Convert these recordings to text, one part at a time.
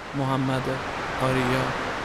محمد آریا.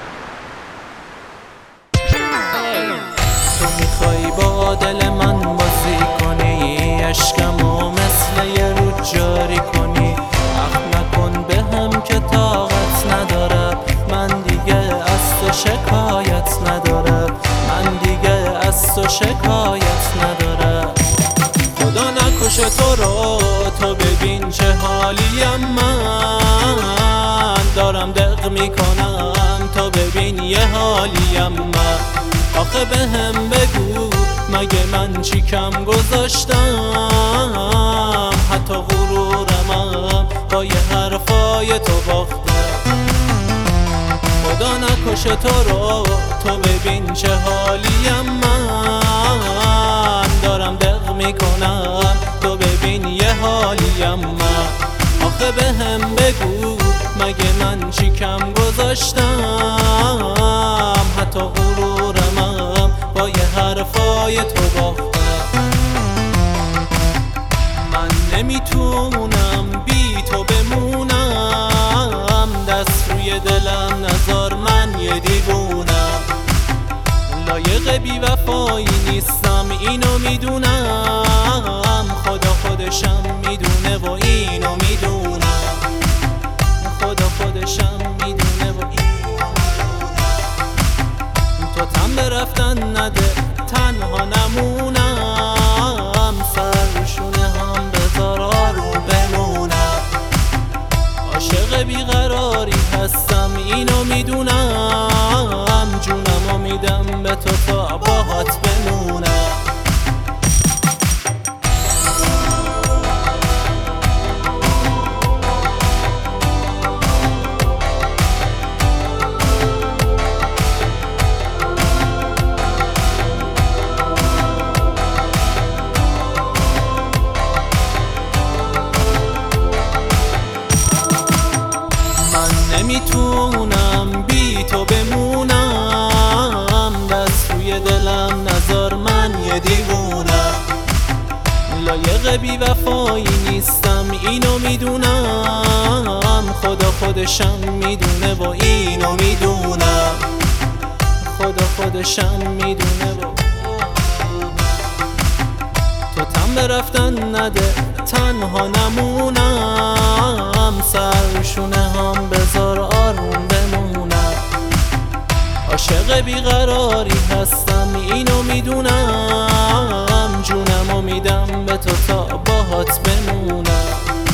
تو میخوای با دل من بازی کنی، عشقمو مثل یه رود جاری کنی. حق نکن به هم که طاقت ندارم، من دیگه از تو شکایت ندارم، من دیگه از تو شکایت ندارم. خدا نکشه تو رو، تو ببین چه حالیم من دارم، دق میکنم تو ببین یه حالیم من. آخه به هم بگو مگه من چی کم گذاشتم، حتی غرورمم با یه حرفای تو باختم. خدا نکشه تو رو، تو ببین چه حالیم من دارم، دق میکنم تو ببین یه حالیم من. آخه به هم بگو مگه من چی کم گذاشتم، حتی غرورمم با یه حرفای تو باختم. من نمیتونم بی تو بمونم، دست روی دلم نذار من یه دیوونم. لایق بی وفایی نیستم اینو میدونم، خدا خودشم میدونه و اینو میدونم، خدا خودشم میدونه و اینو میدونم. تو تن به رفتن نده تنها نمونم، سر شونه هم بذار آروم بمونم. عاشق بیقراری هستم اینو میدونم، جونمو میدم به تو تا باهات بمونم. نمیتونم بی تو بمونم، دست روی دلم نذار من یه دیوونم. لایق بی وفایی نیستم اینو میدونم، خدا خودشم میدونه و اینو میدونم، خدا خودشم میدونه و تو تن به رفتن نده تنها نمونم، سر شونه هم بذار آروم بمونم. عاشق بیقراری هستم اینو میدونم، جونمو میدم به تو تا باهات بمونم.